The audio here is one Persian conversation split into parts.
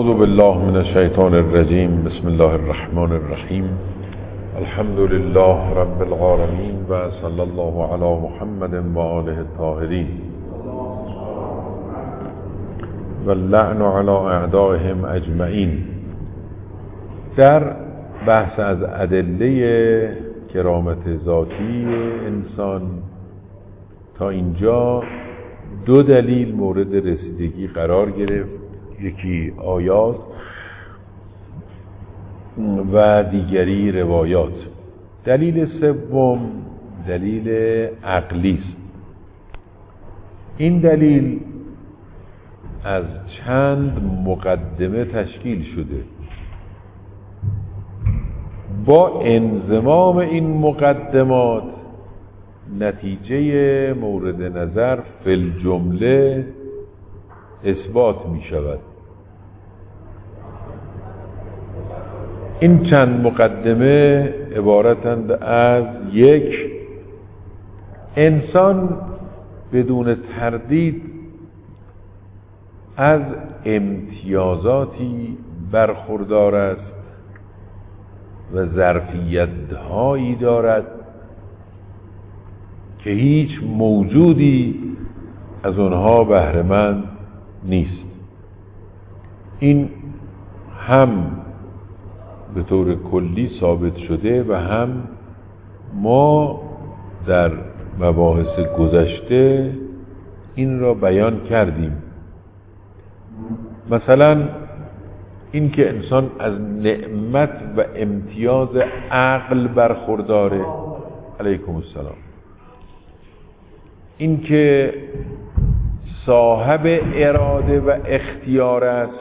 اعوذ بالله من الشیطان الرجیم. بسم الله الرحمن الرحیم. الحمد لله رب العالمین و صلی الله علی محمد و آله الطاهرین و اللعن علی اعدائهم اجمعین. در بحث از ادله کرامت ذاتی انسان تا اینجا دو دلیل مورد رسیدگی قرار گرفت، یکی آیات و دیگری روایات. دلیل سوم دلیل عقلی است. این دلیل از چند مقدمه تشکیل شده. با انضمام این مقدمات نتیجه مورد نظر فی الجمله اثبات می شود. این چند مقدمه عبارتند از: یک، انسان بدون تردید از امتیازاتی برخوردار است و ظرفیت‌هایی دارد که هیچ موجودی از آنها بهره‌مند نیست. این هم به طور کلی ثابت شده و هم ما در مباحث گذشته این را بیان کردیم. مثلا این که انسان از نعمت و امتیاز عقل برخورداره، علیکم السلام، این که صاحب اراده و اختیار است،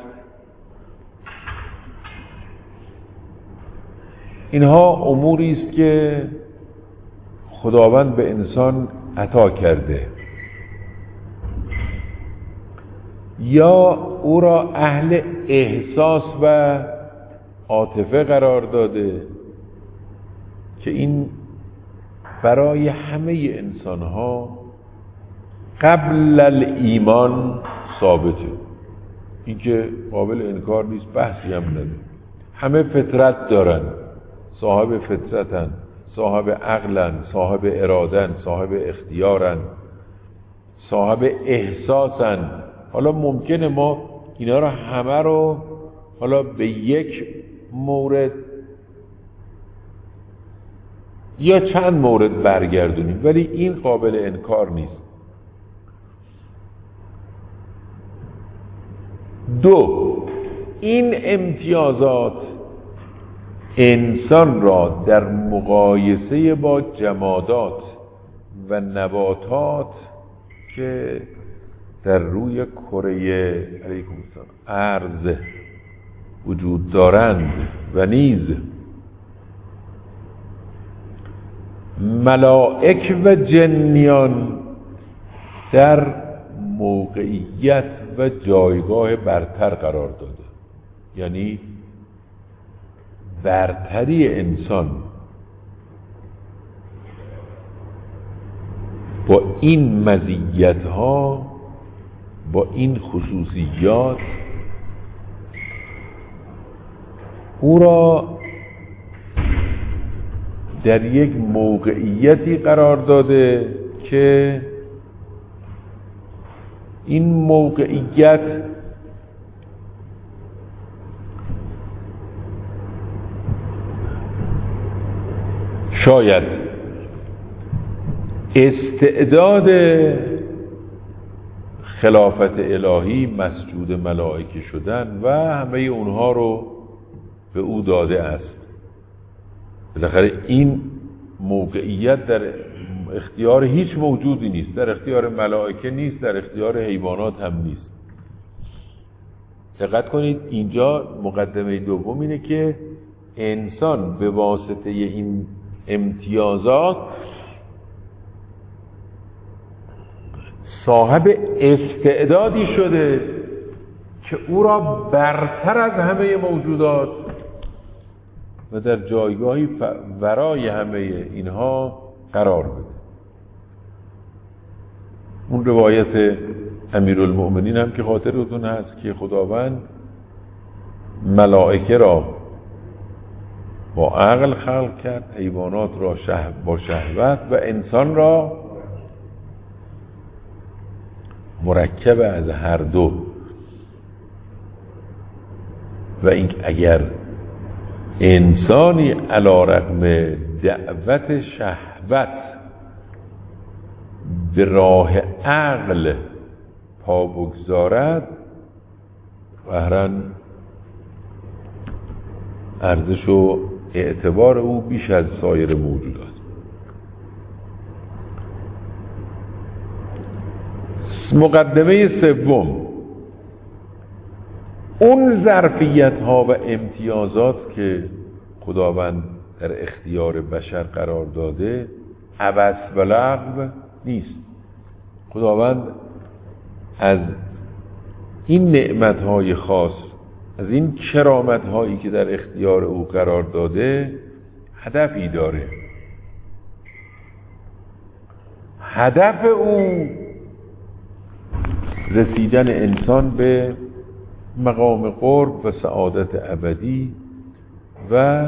اینها اموری است که خداوند به انسان عطا کرده یا او را اهل احساس و عاطفه قرار داده که این برای همه انسانها قبل الایمان ثابته. این که قابل انکار نیست، بحثی هم نداره. همه فطرت دارن، صاحب فطرتن، صاحب عقلن، صاحب ارادن، صاحب اختیارن، صاحب احساسن. حالا ممکنه ما اینا رو همه رو حالا به یک مورد یا چند مورد برگردونیم، ولی این قابل انکار نیست. دو، این امتیازات انسان را در مقایسه با جمادات و نباتات که در روی کره علیکم السلام ارض وجود دارند و نیز ملائک و جنیان در موقعیت و جایگاه برتر قرار داده. یعنی برتری انسان با این مزیت‌ها، با این خصوصیات او را در یک موقعیتی قرار داده که این موقعیت شاید استعداد خلافت الهی، مسجود ملائکه شدن و همه اونها رو به او داده است. بالاخره این موقعیت در اختیار هیچ موجودی نیست، در اختیار ملائکه نیست، در اختیار حیوانات هم نیست. دقت کنید، اینجا مقدمه دوم اینه که انسان به واسطه این امتیازات صاحب استعدادی شده که او را برتر از همه موجودات و در جایگاهی ورای همه اینها قرار بده. اون روایت امیرالمؤمنین هم که خاطرتون هست که خداوند ملائکه را با عقل خلق کرد، حیوانات را با شهوت و انسان را مرکب از هر دو. و این اگر انسانی علی رغم دعوت شهوت به راه عقل پا بگذارد، قهراً ارزش و اعتبار او بیش از سایر موجودات. مقدمه سوم، اون ظرفیت ها و امتیازات که خداوند در اختیار بشر قرار داده عبث و لغو نیست. خداوند از این نعمت های خاص، از این کرامت هایی که در اختیار او قرار داده هدفی داره. هدف او رسیدن انسان به مقام قرب و سعادت ابدی و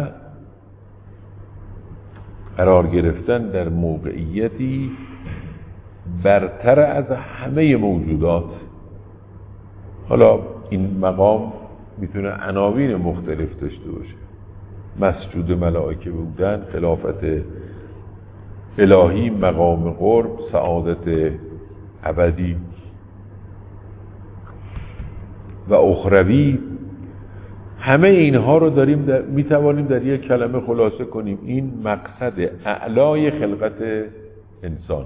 قرار گرفتن در موقعیتی برتر از همه موجودات. حالا این مقام میتونه عناوین مختلف داشته باشه: مسجود ملائکه بودن، خلافت الهی، مقام قرب، سعادت ابدی و اخروی. همه اینها رو میتوانیم در یک کلمه خلاصه کنیم: این مقصد اعلای خلقت انسان.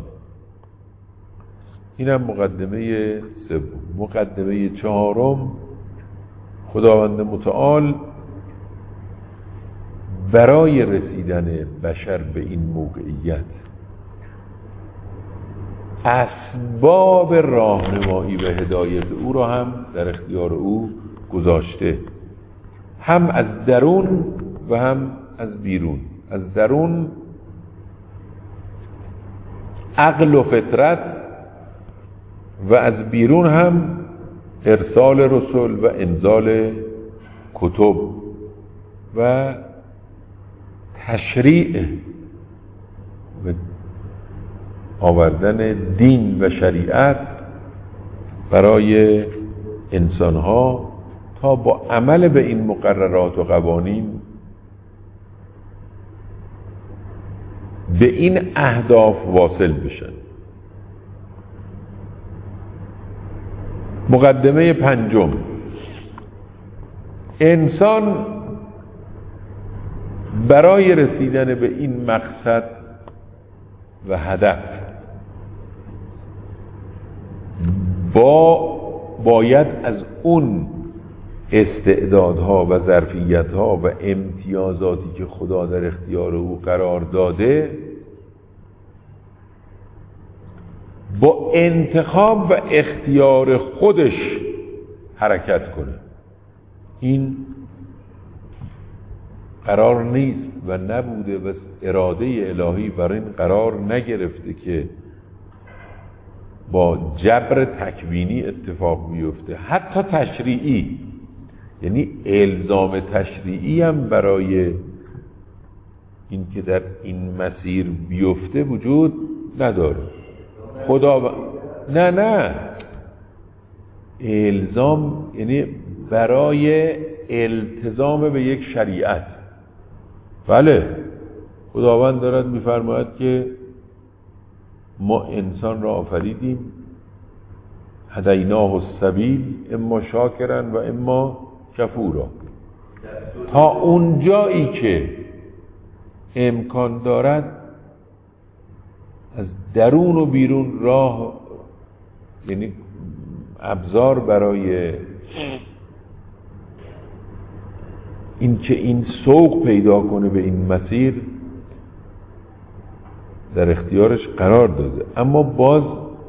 اینم مقدمه سوم. مقدمه چهارم، خداوند متعال برای رسیدن بشر به این موقعیت اسباب راهنمایی و هدایت او را هم در اختیار او گذاشته، هم از درون و هم از بیرون. از درون عقل و فطرت و از بیرون هم ارسال رسول و انزال کتب و تشریع و آوردن دین و شریعت برای انسانها تا با عمل به این مقررات و قوانین به این اهداف واصل بشن. مقدمه پنجم، انسان برای رسیدن به این مقصد و هدف باید از اون استعدادها و ظرفیتها و امتیازاتی که خدا در اختیار او قرار داده با انتخاب و اختیار خودش حرکت کنه. این قرار نیست و نبوده و اراده الهی بر این قرار نگرفته که با جبر تکوینی اتفاق بیفته. حتی تشریعی، یعنی الزام تشریعی هم برای این که در این مسیر بیفته وجود نداره. نه الزام یعنی برای التزام به یک شریعت. بله، خداوند دارد میفرماید که ما انسان را آفریدیم، هدیناه السبیل اما شاکرا و اما کفورا. تا اون جایی که امکان دارد از درون و بیرون راه، یعنی ابزار برای این که این سوق پیدا کنه به این مسیر در اختیارش قرار داده. اما باز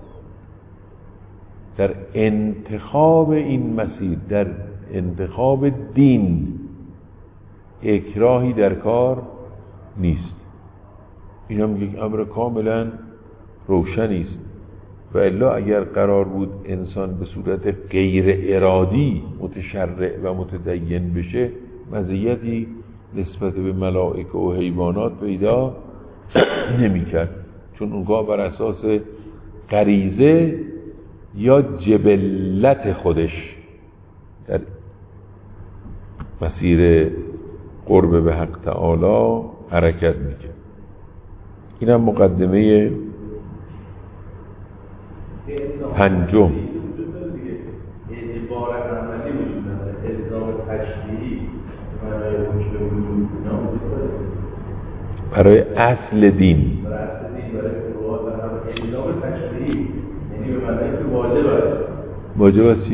در انتخاب این مسیر، در انتخاب دین، اکراهی در کار نیست. این هم یک امر کاملا روشنی است. و الا اگر قرار بود انسان به صورت غیر ارادی متشرع و متدین بشه، مزیتی نسبت به ملائکه و حیوانات پیدا نمی‌کرد، چون اونها بر اساس غریزه یا جبلت خودش در مسیر قرب به حق تعالی حرکت می‌کرد. این هم مقدمه پنجم. برای اصل دین واجب است.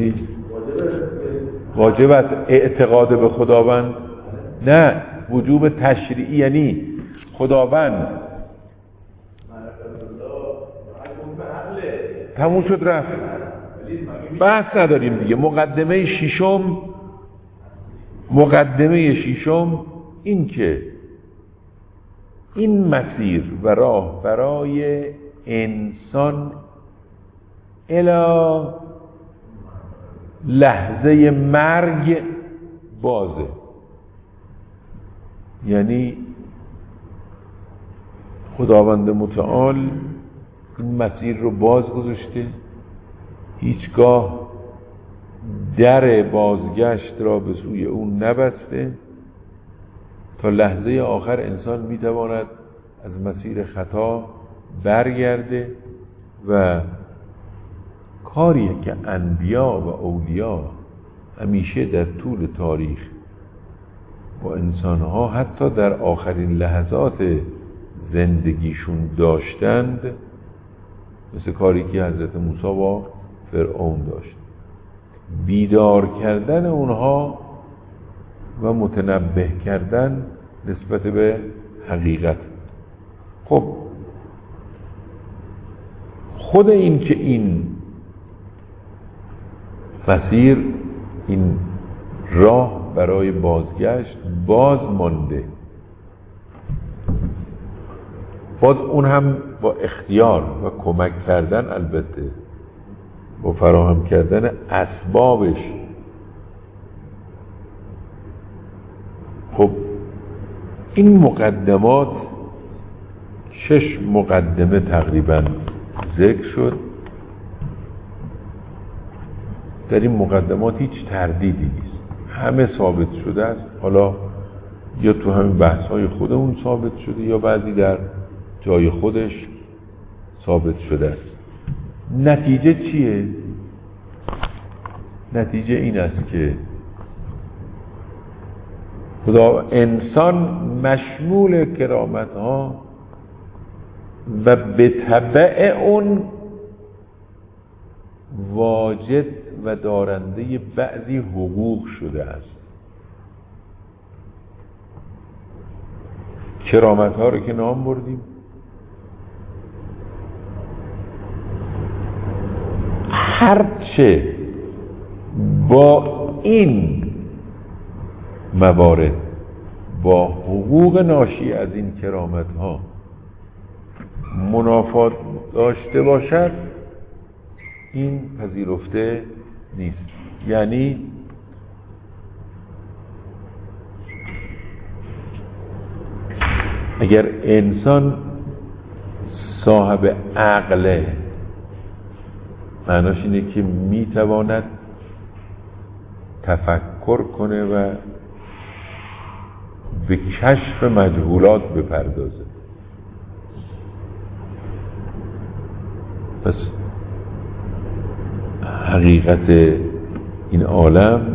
واجب است اعتقاد به خداوند، نه وجوب تشریعی، یعنی خداوند تموم شد رفت، بحث نداریم دیگه. مقدمه ششم این که این مسیر و راه برای انسان الی لحظه مرگ بازه، یعنی خداوند متعال این مسیر رو باز گذاشته، هیچگاه در بازگشت را به سوی اون نبسته. تا لحظه آخر انسان میتواند از مسیر خطا برگرده و کاریه که انبیا و اولیا همیشه در طول تاریخ با انسانها حتی در آخرین لحظات زندگیشون داشتند، مثل کاری که حضرت موسی با فرعون داشت، بیدار کردن اونها و متنبه کردن نسبت به حقیقت. خب خود این که این مسیر، این راه برای بازگشت باز مانده، باز اون هم با اختیار و کمک کردن، البته با فراهم کردن اسبابش. خب این مقدمات 6 مقدمه تقریبا ذکر شد. در این مقدمات هیچ تردیدی نیست، همه ثابت شده است. حالا یا تو همین بحث‌های خودمون ثابت شده یا بعضی در جای خودش ثابت شده است. نتیجه چیه؟ نتیجه این است که خدا انسان مشمول کرامت‌ها و به تبع اون واجد و دارنده بعضی حقوق شده است. کرامت‌ها رو که نام بردیم، هرچه با این موارد، با حقوق ناشی از این کرامت‌ها منافات داشته باشد، این پذیرفته نیست. یعنی اگر انسان صاحب عقله، معناش اینه که میتواند تفکر کنه و به کشف مجهولات بپردازه. پس حقیقت این عالم،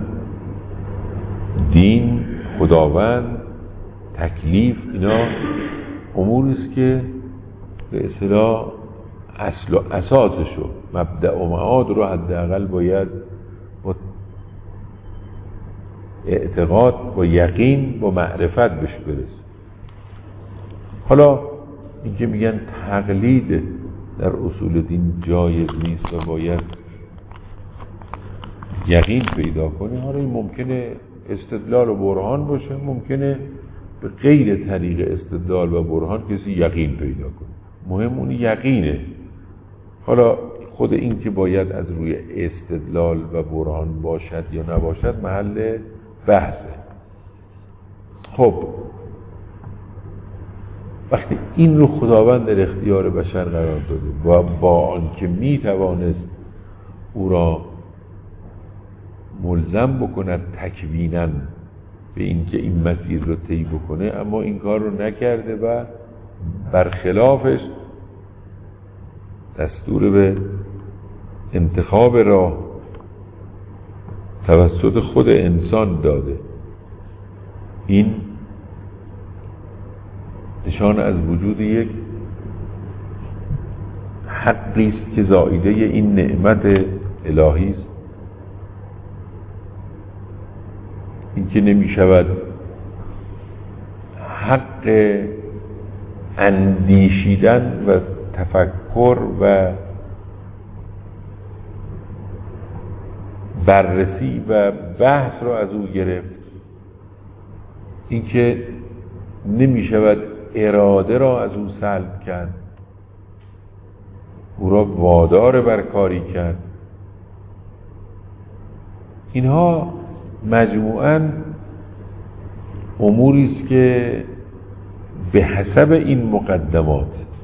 دین، خداوند، تکلیف، اینا اموری است که به اصطلاح اصل و اساسشو، مبدأ و معاد رو حداقل باید با اعتقاد، با یقین، با معرفت بهش برسه. حالا اینکه میگن تقلید در اصول دین جایز نیست و باید یقین پیدا کنه، حالا این ممکنه استدلال و برهان باشه، ممکنه به غیر طریق استدلال و برهان کسی یقین پیدا کنه. مهم اون یقینه. حالا خود این که باید از روی استدلال و برهان باشد یا نباشد محل بحثه. خب وقتی این رو خداوند در اختیار بشر قرار داده و با آنکه میتوانست او را ملزم بکند تکویناً به اینکه این مسیر رو طی بکنه، اما این کار رو نکرده و برخلافش دستور به انتخاب راه توسط خود انسان داده. این نشان از وجود یک حقی است که زائیده این نعمت الهی است، این که نمی شود حق اندیشیدن و تفکر و بررسی و بحث را از او گرفت، این که نمی شود اراده را از او سلب کرد، او را وادار بر کاری کرد. اینها مجموعاً اموری است که به حسب این مقدمات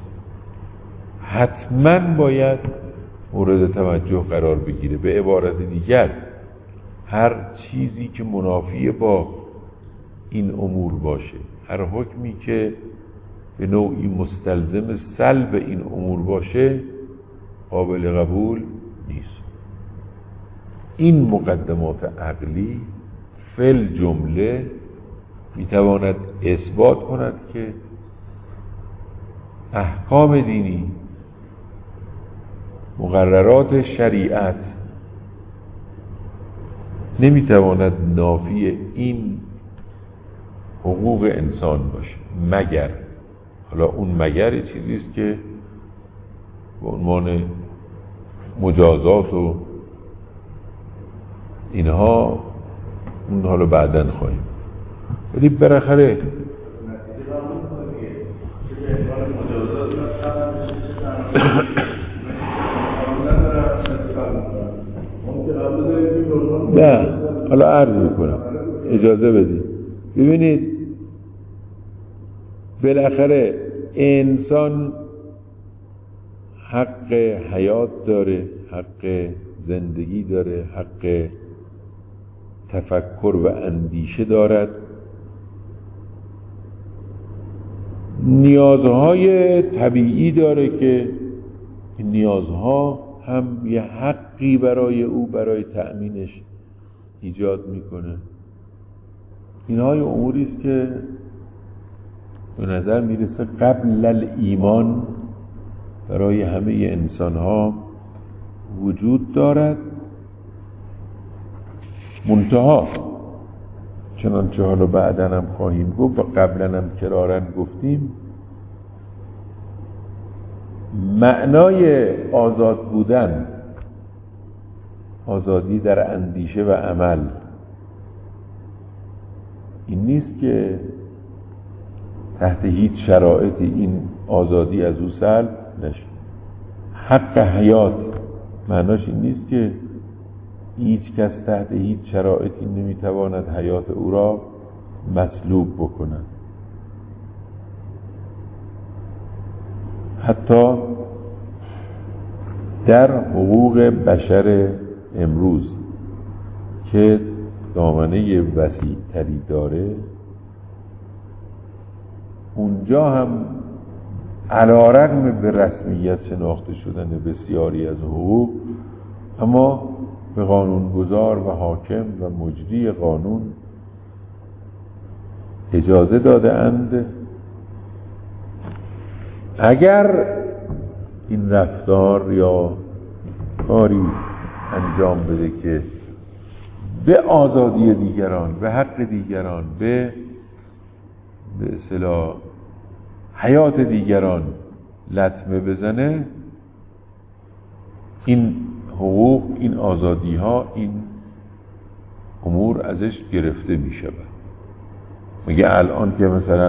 حتماً باید مورد توجه قرار بگیره. به عبارت دیگر هر چیزی که منافی با این امور باشه، هر حکمی که به نوعی مستلزم سلب این امور باشه، قابل قبول نیست. این مقدمات عقلی فل جمله میتواند اثبات کند که احکام دینی، مقررات شریعت نمیتواند نافی این حقوق انسان باشه، مگر حالا اون مگر چیزی است که به عنوان مجازات و اینها اون حالا بعداً خواهیم، ولی بالاخره نه، حالا عرض میکنم، اجازه بدید. ببینید بالاخره انسان حق حیات داره، حق زندگی داره، حق تفکر و اندیشه دارد، نیازهای طبیعی داره که این نیازها هم یه حقی برای او برای تأمینش ایجاد میکنه. اینها اموری است که به نظر میرسه قبل الایمان برای همه انسان ها وجود دارد. منتها چنانچه حالا بعداً هم خواهیم گفت و قبلاً هم کرارن گفتیم، معنای آزاد بودن، آزادی در اندیشه و عمل، این نیست که تحت هیچ شرایطی این آزادی از او سلب نشه. حق حیات معناش این نیست که هیچ کس تحت هیچ شرایطی نمیتواند حیات او را مسلوب بکند. حتی در حقوق بشر امروز که دامنه وسیع تری داره، اونجا هم علی‌رغم به رسمیت شناخته شدن بسیاری از حقوق، اما به قانونگذار و حاکم و مجری قانون اجازه داده اند اگر این رفتار یا کاری انجام بده که به آزادی دیگران، به حق دیگران، به اصطلاح حیات دیگران لطمه بزنه، این حقوق، این آزادی ها، این امور ازش گرفته می شود. میگه الان که مثلا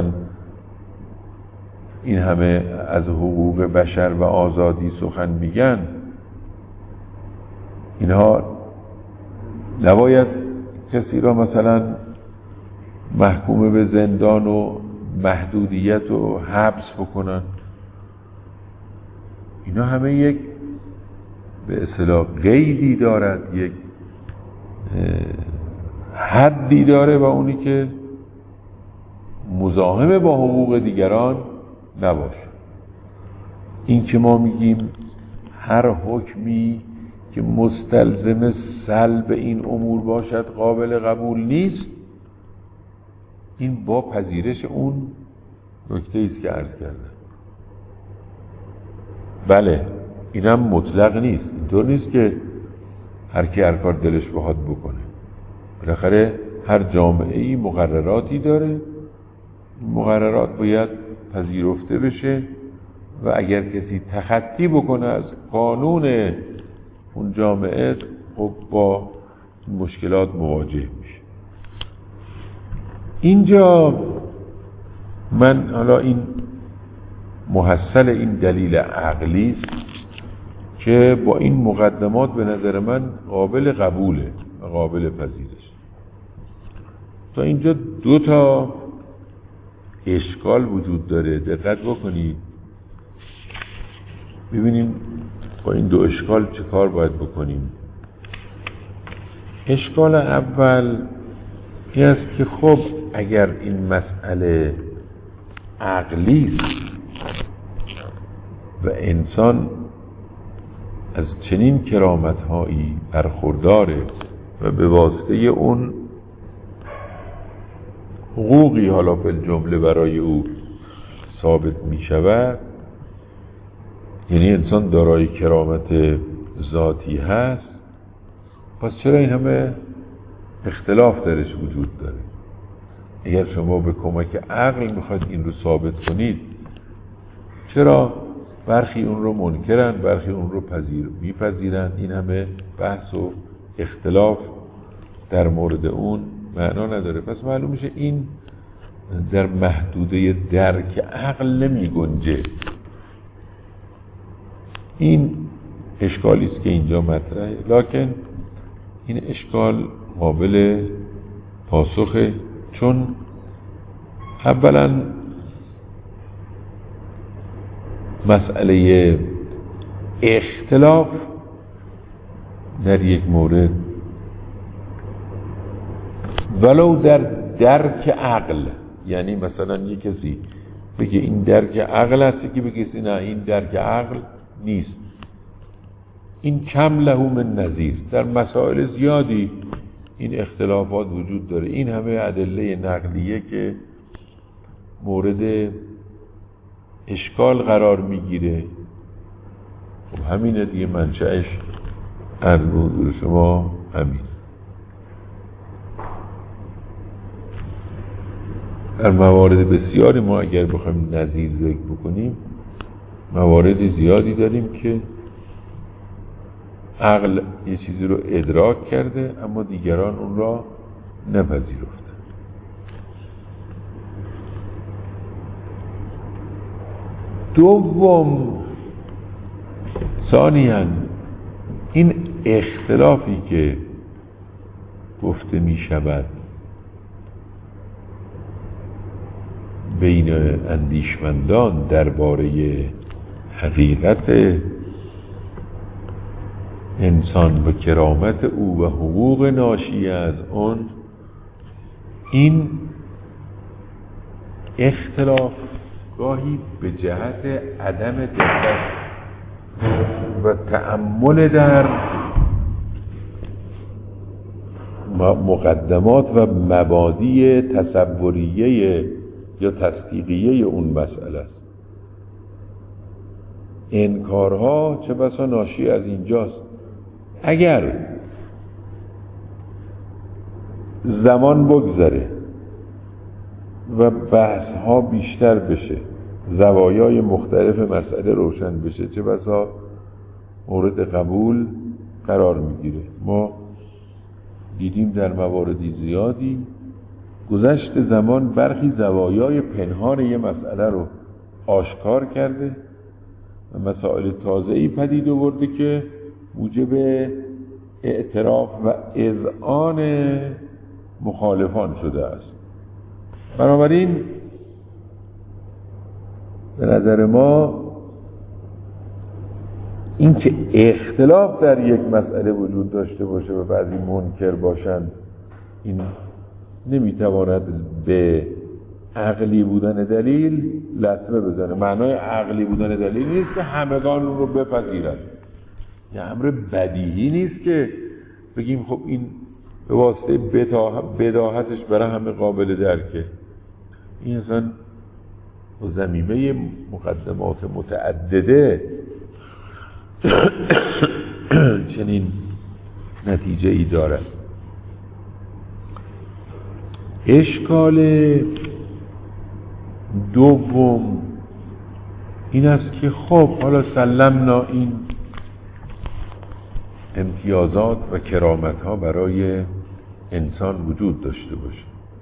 این همه از حقوق بشر و آزادی سخن میگن، اینها نباید کسی را مثلا محکوم به زندان و محدودیت و حبس بکنن. اینا همه یک به اصطلاح قیدی دارد، یک حدی داره و اونی که مزاحم با حقوق دیگران نباشه. این که ما میگیم هر حکمی که مستلزم سلب این امور باشد قابل قبول نیست، این با پذیرش اون نکته ایست که عرض کردم. بله اینم مطلق نیست، اینطور نیست که هر کی هر کار دلش بخواد بکنه. بالاخره هر جامعه‌ای مقرراتی داره، مقررات باید پذیرفته بشه و اگر کسی تخطی بکنه از قانون اون جامعه خب با مشکلات مواجه میشه. اینجا من حالا این محصل این دلیل عقلی است که با این مقدمات به نظر من قابل قبوله و قابل پذیرش. تا اینجا دو تا اشکال وجود داره، دقت بکنید ببینیم با این دو اشکال چه کار باید بکنیم. اشکال اول این است که خب اگر این مسئله عقلی است و انسان از چنین کرامت‌هایی برخورداره و به واسطه اون حقوقی حالا فی الجمله برای او ثابت می شود، یعنی انسان دارای کرامت ذاتی هست، پس چرا این همه اختلاف درش وجود داره؟ اگر شما به کمک عقل میخواید این رو ثابت کنید، چرا برخی اون رو منکرن، برخی اون رو میپذیرن؟ این همه بحث و اختلاف در مورد اون معنا نداره. پس معلوم میشه این در محدوده درک عقل نمی گنجه. این اشکالی است که اینجا مطرحه، لکن این اشکال قابل پاسخه، چون اولا مسئله اختلاف در یک مورد ولو در درک عقل، یعنی مثلا یک کسی بگه این درک عقل هست که بگه نه این درک عقل نیست، این کم له من نظیر. در مسائل زیادی این اختلافات وجود داره. این همه ادله نقلیه که مورد اشکال قرار میگیره، خب همینه دیگه، منشأش از موضوع شما همین. در موارد بسیاری ما اگر بخوایم نظیر ذکر بکنیم، موارد زیادی داریم که عقل یه چیزی رو ادراک کرده اما دیگران اون را نپذیرفتن. دوم، ثانیاً این اختلافی که گفته می شود بین اندیشمندان درباره حقیقت انسان و کرامت او و حقوق ناشی از آن، این اختلاف گاهی به جهت عدم دقت و تأمل در مقدمات و مبادی تصوریه یا تصدیقیه اون مسئله است. انکارها چه بسا ناشی از اینجاست. اگر زمان بگذره و بحث ها بیشتر بشه، زوایای مختلف مسئله روشن بشه، چه بسا مورد قبول قرار میگیره. ما دیدیم در مواردی زیادی گذشت زمان برخی زوایای پنهان یه مسئله رو آشکار کرده و مسائل تازه‌ای پدید آورده که موجب اعتراف و اذعان مخالفان شده است. بنابراین به نظر ما اینکه اختلاف در یک مسئله وجود داشته باشه و بعضی منکر باشند، این نمیتواند به عقلی بودن دلیل لطمه بزنه. معنای عقلی بودن دلیل نیست که همگان اون رو بپذیرند. یه امر بدیهی نیست که بگیم خب این به واسطه بداهتش برای همه قابل درکه. این اصلا ضمیمه مقدمات متعدده چنین نتیجه ای دارد. اشکال دوم این است که خب حالا سلمنا این امتیازات و کرامت ها برای انسان وجود داشته باشه،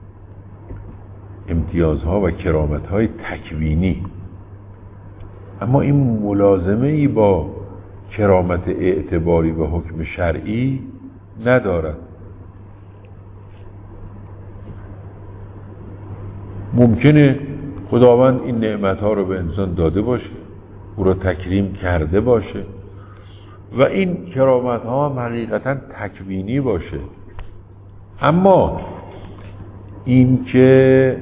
امتیازها و کرامت های تکوینی، اما این ملازمه ای با کرامت اعتباری و حکم شرعی ندارد. ممکنه خداوند این نعمتها رو به انسان داده باشه، او رو تکریم کرده باشه و این کرامتها هم حقیقتا تکوینی باشه، اما این که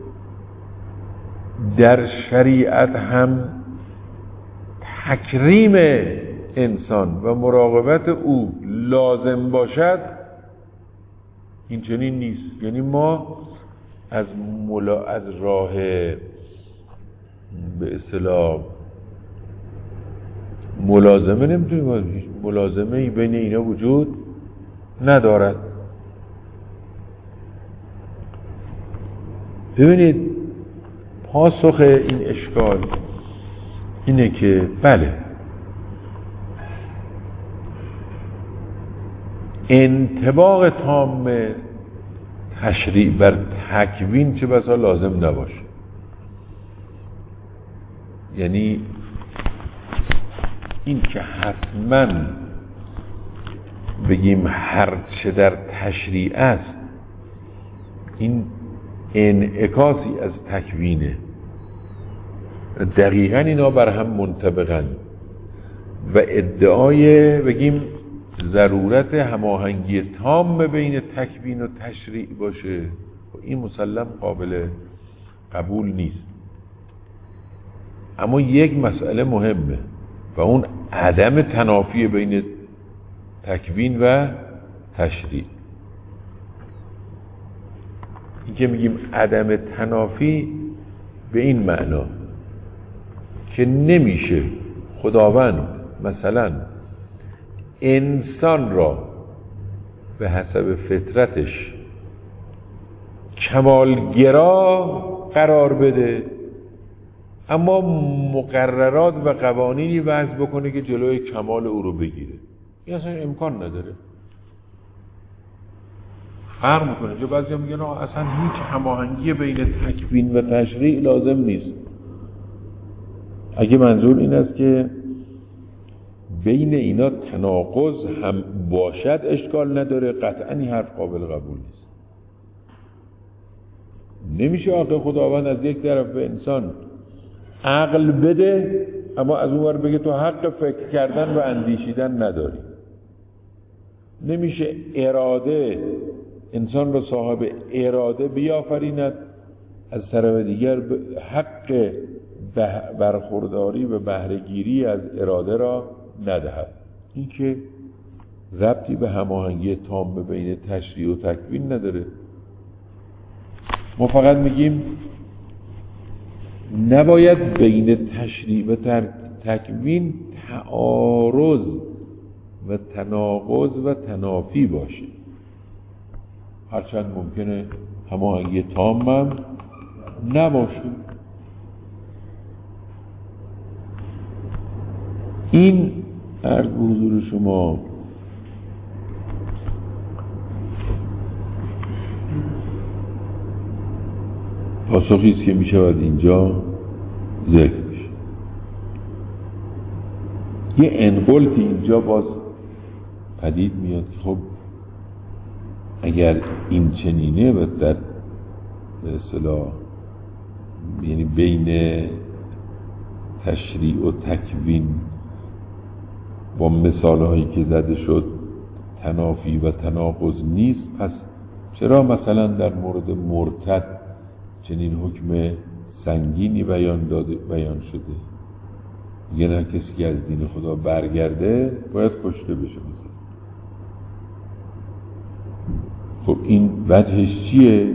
در شریعت هم تکریم انسان و مراقبت او لازم باشد، این چنین نیست. یعنی ما از راه به اصطلاح ملازمه نمیتونیم، ملازمه ای بین اینا وجود ندارد. ببینید پاسخ این اشکال اینه که بله، انطباق تام تشریع بر تکوین چه بسا لازم نباشه. یعنی این که حتما بگیم هر چه در تشریع است این انعکاسی از تکوینه، دقیقاً اینا بر هم منطبقن و ادعای بگیم ضرورت هماهنگی تام بین تکوین و تشریع باشه، این مسلم قابل قبول نیست. اما یک مسئله مهمه و اون عدم تنافی بین تکوین و تشریع. این که میگیم عدم تنافی به این معنا که نمیشه خداوند مثلا انسان را به حسب فطرتش کمالگرا قرار بده اما مقررات و قوانینی وضع بکنه که جلوی کمال او رو بگیره. این اصلا امکان نداره. فرق میکنه. جو بعضی میگن اصلا هیچ هماهنگی بین تکوین و تشریع لازم نیست. اگه منظور این است که بین اینا تناقض هم باشد اشکال نداره، قطعا این حرف قابل قبول نیست. نمیشه آقا خداوند از یک طرف به انسان عقل بده اما از اون ور بگه تو حق فکر کردن و اندیشیدن نداری. نمیشه اراده انسان رو صاحب اراده بیافریند از طرف دیگر حق برخورداری و بهره‌گیری از اراده را ندهد. این که ربطی به هماهنگی تام بین تشریع و تکوین نداره. ما فقط میگیم نباید بین تشریع و تکوین تعارض و تناقض و تنافی باشه، هرچند ممکنه هماهنگی تام هم نباشه. این عرض به حضور شما پاسخی است که می شود اینجا ذکر بشه. یه انقلتی اینجا باز پدید میاد که خب اگر این چنینه و در به اصطلاح یعنی بین تشریع و تکوین با مثالهایی که زده شد تنافی و تناقض نیست، پس چرا مثلا در مورد مرتد چنین حکم سنگینی بیان شده؟ میگن هر کسی که از دین خدا برگرده باید کشته بشه مثلا. خب این وجهش چیه؟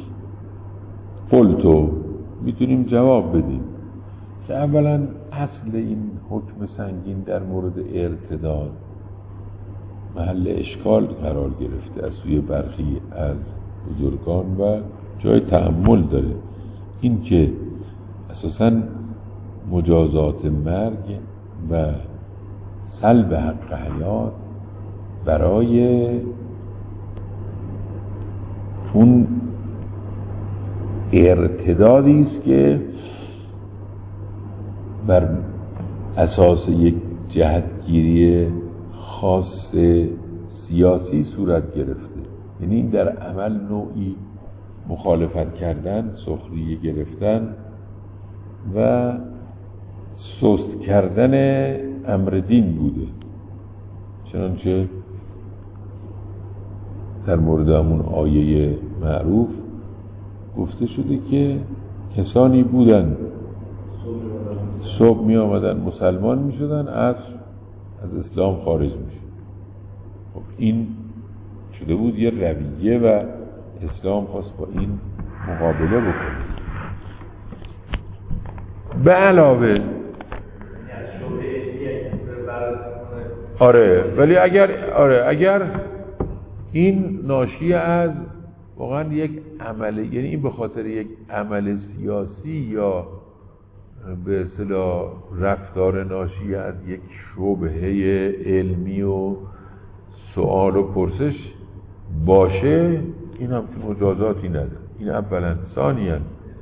قلتو میتونیم جواب بدیم که اولا اصل این حکم سنگین در مورد ارتداد محل اشکال قرار گرفته از سوی برخی از بزرگان و جای تأمل داره. این که اساساً مجازات مرگ و سلب حق حیات برای اون ارتدادی است که بر اساس یک جهتگیری خاص سیاسی صورت گرفته، یعنی این در عمل نوعی مخالفت کردن، سخریه گرفتن و سست کردن امر دین بوده. چنانچه در مورد همون آیه معروف گفته شده که کسانی بودن صبح می آمدن مسلمان می شدن، از اسلام خارج می شدن. خب این شده بود یه رویه و اسلام خواست با این مقابله بکنه. به علاوه ولی اگر این ناشی از واقعا یک عمل، یعنی این به خاطر یک عمل سیاسی یا به اصطلاح رفتار ناشی از یک شبهه علمی و سوال و پرسش باشه، این هم که مجازاتی نداره. این اولا. ثانیاً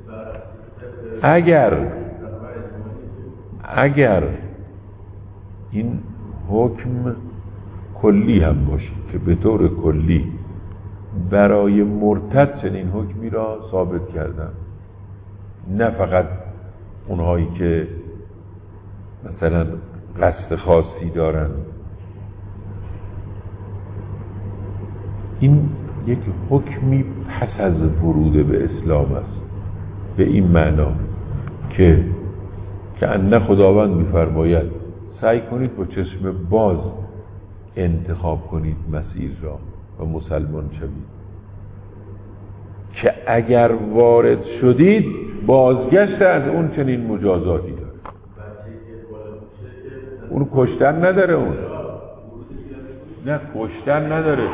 اگر این حکم کلی هم باشه که به طور کلی برای مرتد چنین حکمی را ثابت کردن، نه فقط اونهایی که مثلا قصد خاصی دارن، این یک حکمی پس از ورود به اسلام است، به این معنا که انه خداوند می‌فرماید سعی کنید با چشم باز انتخاب کنید مسیر را و مسلمان شوید، که اگر وارد شدید بازگشت از اون چنین مجازاتی داره. اون کشتن نداره، اون نه کشتن نداره.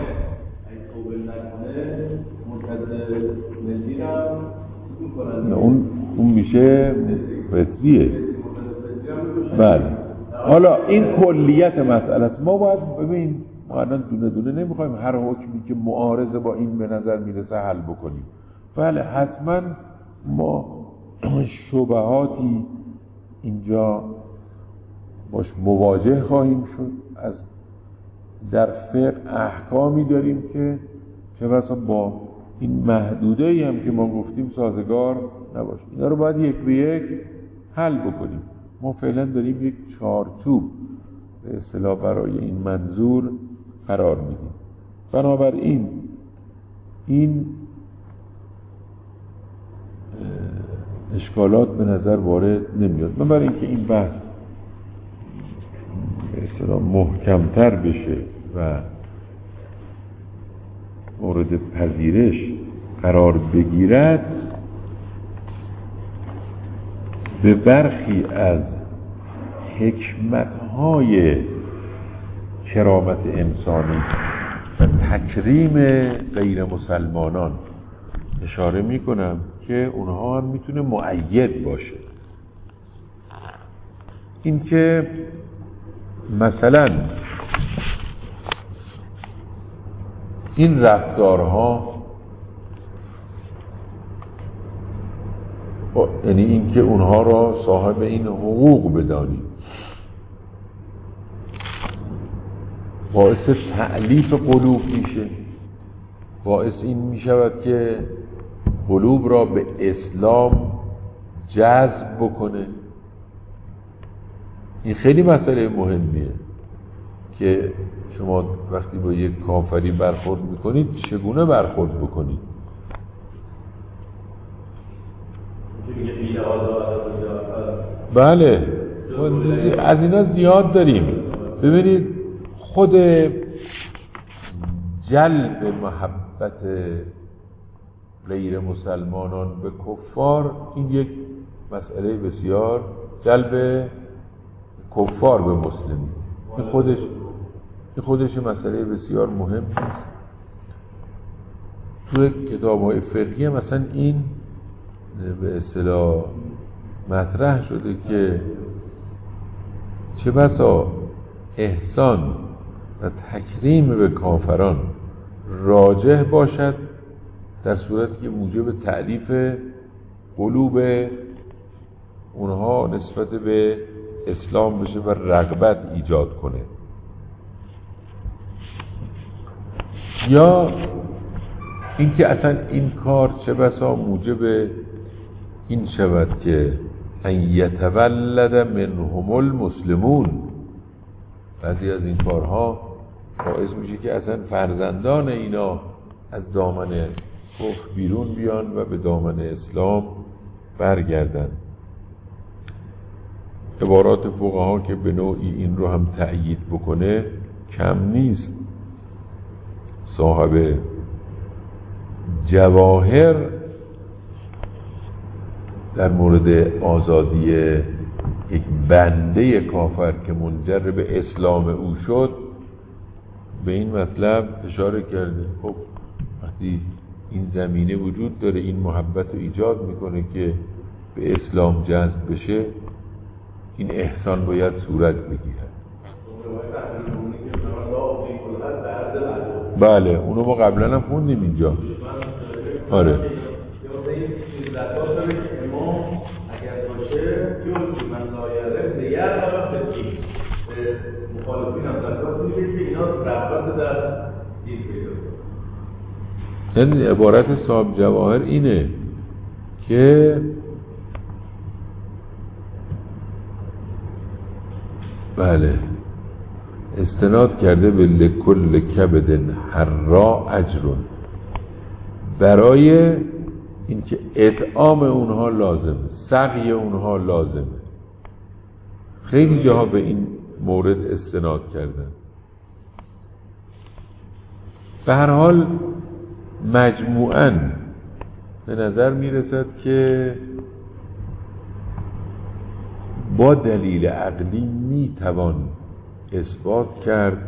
نه اون میشه فطریه. بله. حالا این کلیت مسئله است. ما باید ببین، ما الان دونه دونه نمیخوایم هر حکمی که معارض با این به نظر میرسه حل بکنیم. بله حتما ما شبهاتی اینجا باش مواجه خواهیم شد. از در فقه احکامی داریم که چه بسا با این محدوده‌ای هم که ما گفتیم سازگار نباشه. اینا رو باید یک به یک حل بکنیم. ما فعلا داریم یک چارچوب به اصطلاح برای این منظور قرار میدیم. بنابراین این اشکالات به نظر وارد نمیاد. من برای اینکه این بحث به اصطلاح محکمتر بشه و مورد پذیرش قرار بگیرد، به برخی از حکمت‌های کرامت انسانی و تکریم غیر مسلمانان اشاره میکنم که اونها هم میتونه مؤید باشه. این که مثلا این رفتارها، یعنی این که اونها را صاحب این حقوق بدانیم، باعث تألیف قلوب میشه، باعث این میشود که قلوب را به اسلام جذب بکنه. این خیلی مسئله مهمیه که شما وقتی با یک کافری برخورد میکنید چگونه برخورد بکنید. بله از اینا زیاد داریم. ببینید خود جلب محبت غیر مسلمانان به کفار این یک مسئله بسیار، جلب کفار به مسلمین این خودش مسئله بسیار مهم است. توی کتاب‌های فقهی مثلا این به اصطلاح مطرح شده که چه بسا احسان و تکریم به کافران راجح باشد در صورتی که موجب تألیف قلوب اونها نسبت به اسلام بشه و رغبت ایجاد کنه، یا اینکه اصلا این کار چه بسا موجب این شود که ان یتولد منهم المسلمون. بعضی از این کارها باعث میشه که اصلا فرزندان اینا از دامن کفر بیرون بیان و به دامن اسلام برگردن. عبارات فقها که به نوعی این رو هم تأیید بکنه کم نیست. صاحب جواهر در مورد آزادی یک بنده کافر که منجر به اسلام او شد به این مطلب اشاره کرده. خب وقتی این زمینه وجود داره، این محبت رو ایجاد میکنه که به اسلام جذب بشه، این احسان باید صورت بگیره. بله اونو ما قبلا هم خوندیم اینجا. آره این عبارت صاحب جواهر اینه که بله استناد کرده به لکل کبد حرا اجرون، برای اینکه اطعام اونها لازمه، سقی اونها لازمه. خیلی جاها به این مورد استناد کردن. به هر حال مجموعاً به نظر میرسد که با دلیل عقلی میتوان اثبات کرد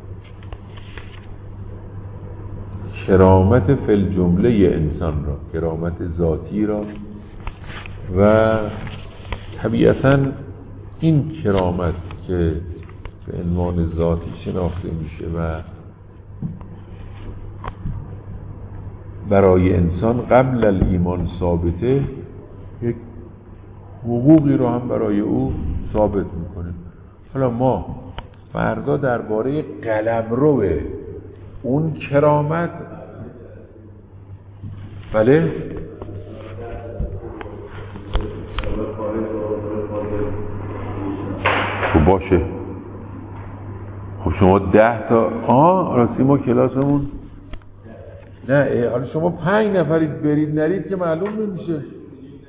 کرامت فی الجمله انسان را، کرامت ذاتی را، و طبیعتاً این کرامت که به عنوان ذاتی شناخته میشه و برای انسان قبل الایمان ثابته، یک حقوقی رو هم برای او ثابت میکنه. حالا ما فردا درباره قلمرو اون کرامت بله خب باشه. خب شما 10 تا راستی ما کلاسمون نه حالا شما 5 نفرید برید نرید که معلوم نمیشه.